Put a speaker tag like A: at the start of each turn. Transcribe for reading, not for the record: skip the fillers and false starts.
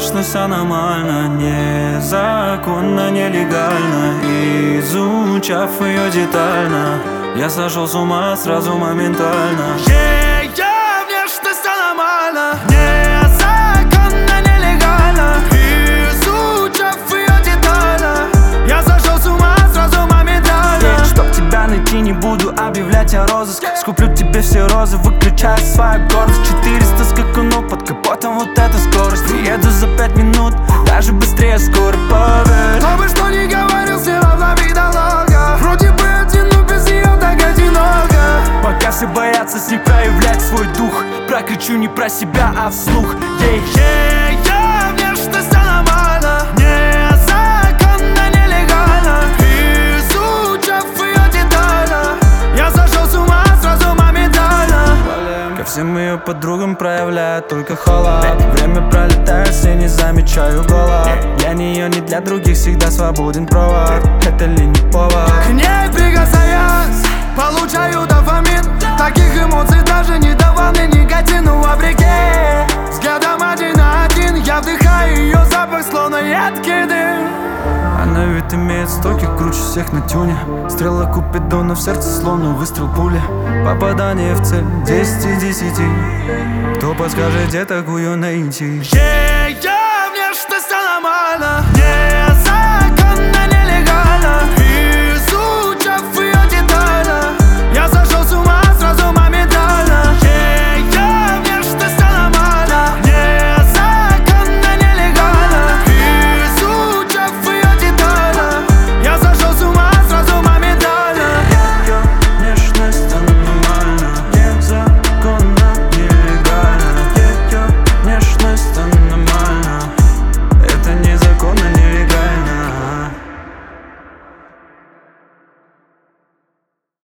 A: что все нормально, незаконно, нелегально. Изучав ее детально, я сошел с ума сразу моментально.
B: Внешность нормально, незаконно, нелегально. Изучав ее детально, я сошел с ума сразу моментально.
A: Чтоб тебя найти, не буду объявлять о розыске. Скуплю тебе все розы, выключая свою гордость. 400 скакунов под капотом, вот эта скорость. Еду за 5 минут, даже быстрее скоро, поверь.
B: Кто бы что ни говорил, все равно видно много. Вроде бы один, но без нее так одиноко.
A: Пока все боятся с ней проявлять свой дух, прокричу не про себя, а вслух.
B: Внешность нормально, незаконно, нелегально. Изучав ее детально, я сошел с ума сразу моментально.
A: Ко всем ее подругам проявляю только холод. Время пролетает, все не замечаю голод. Для нее, не для других, всегда свободен провод. Это ли не повод?
B: К ней прикасаясь, получаю дофамин. Таких эмоций даже не давал мне никотин. Но вопреки взглядом один на один, я вдыхаю ее запах, словно едкий дым.
A: Она ведь имеет стоки, круче всех на тюне. Стрела Купидона в сердце, словно выстрел пули. Попадание в цель 10 из 10. Кто подскажет, где такую найти?